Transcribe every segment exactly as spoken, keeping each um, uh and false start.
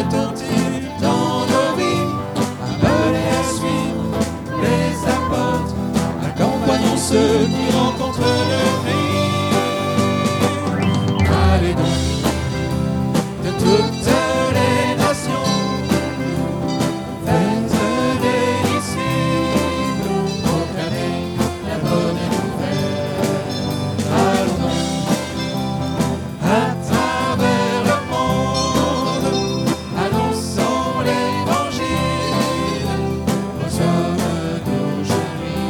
attentifs dans nos vies, appelés à suivre les apôtres, accompagnons ceux qui rencontrent le Christ. Allez donc de toutes les nations, faites des disciples, proclamez la bonne nouvelle. Allons donc à travers le monde, annonçons l'évangile aux hommes d'aujourd'hui.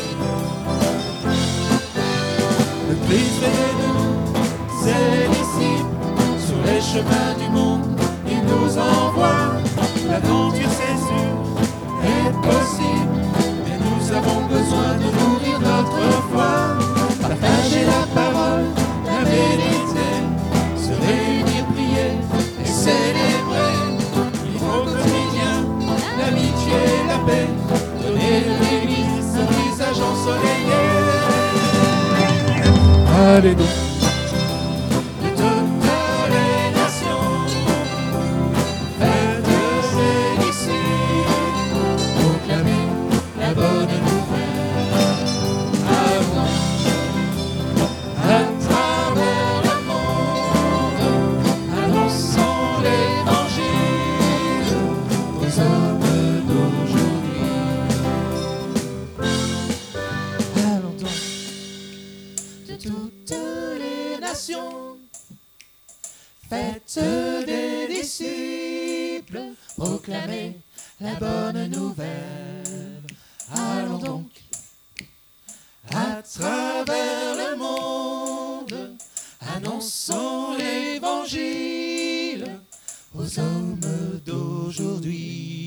Le Christ fait de nous ses disciples sur les chemins du monde, il nous envoie. L'aventure c'est sûr est possible, mais nous avons besoin de nourrir notre foi, partager la parole, la méditer, se réunir, prier et célébrer. Il faut au quotidien l'amitié et la paix, donner de l'église un visage ensoleillé. Allez donc de toutes les nations, faites des disciples, proclamez la bonne nouvelle. Allons à travers le monde, annonçons l'évangile aux hommes d'aujourd'hui. Allons donc de toutes les nations, faites des disciples, proclamez la bonne nouvelle. Allons donc à travers le monde, annonçons l'évangile aux hommes d'aujourd'hui.